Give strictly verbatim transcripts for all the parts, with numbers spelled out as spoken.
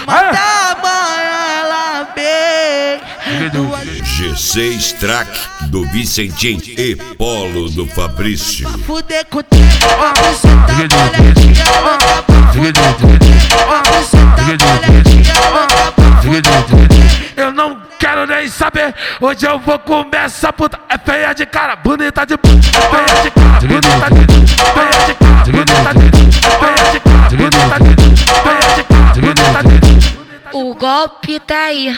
Manda amanhã ela vem. G seis Track do Vicentinho e Polo do Fabrício. Fuder com o trem, você tá molhadinha, louca pra fuder com o trem. Você tá molhadinha, louca pra fuder com o trem. Eu não quero nem saber, hoje eu vou comer essa puta. É feia de cara, bonita de puta. É feia de cara, bonita de puta. Feia de cara, bonita de puta. Feia de cara, bonita de puta. Feia de cara, bonita de puta. O golpe tá aí,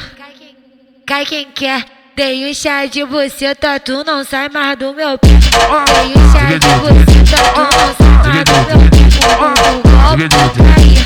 cai quem quer. Dei um chá de buceta, tu não sai mais do meu pé. Dei um chá de buceta, tu não sai mais do meu pé. O golpe tá aí,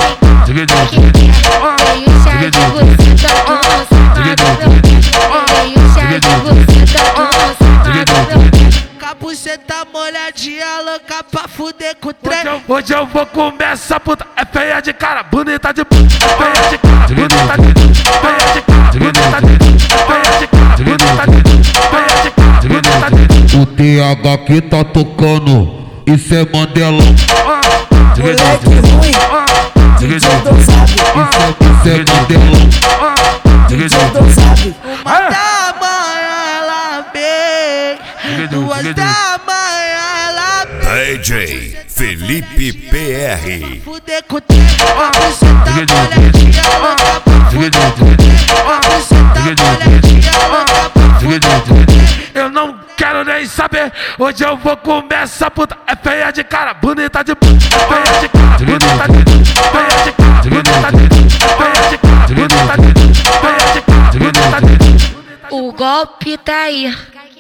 cai quem quer. Dei um chá de buceta, tu não sai mais do meu pé. Dei um chá de buceta, tu não sai mais do meu pé. Capuceta molhadinha, louca pra fuder com o trem. Hoje eu, hoje eu vou comer essa puta. É feia de cara, bonita de puta. É feia de cara, bonita de puta. Feia de cara, bonita de puta. Feia de cara, bonita de puta. Feia de cara, bonita de puta. O T H que tá tocando, isso é Mandelão. Moleque ruim, D J não sabe. Isso é Mandelão. D J não sabe. Manda amanhã ela vem. Duas da manhã ela vem. D J Felipe P R. Fuder com o trem, você tá molhadinha, louca pra fuder com o trem. Você tá molhadinha, louca pra fuder com o trem. Eu não quero nem saber, hoje eu vou comer essa puta. É feia de cara, bonita de puta. É feia de cara, bonita de puta. Feia de cara, bonita de puta. Feia de cara, bonita de puta. Feia de cara, bonita de puta. O golpe tá aí,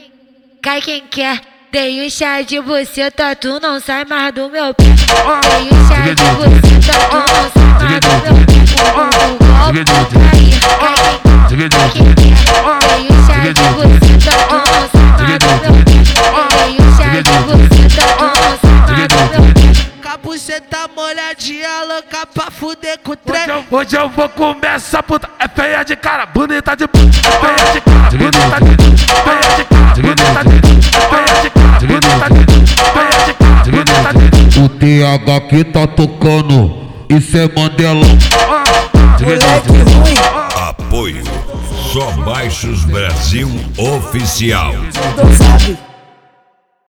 cai quem quer. Dei um chá de buceta, tu não sai mais do meu pé. Dei um chá de buceta, tu não sai mais do meu pé. O golpe tá aí, cai quem quer. Dei um chá de buceta, tu não sai mais do meu pé. Dei um chá de buceta, tu não sai mais do meu pé. Capuceta molhadinha, louca pra fuder com o trem. Hoje eu, hoje eu vou comer essa puta. É feia de cara, bonita de puta. É feia de cara, bonita de puta. Feia de cara, bonita de puta. Feia de cara, bonita de puta. Feia de cara, bonita de puta. O T H que tá tocando, isso é Mandelão. Moleque ruim, Apoio Só Baixos Brasil Oficial. não sabe.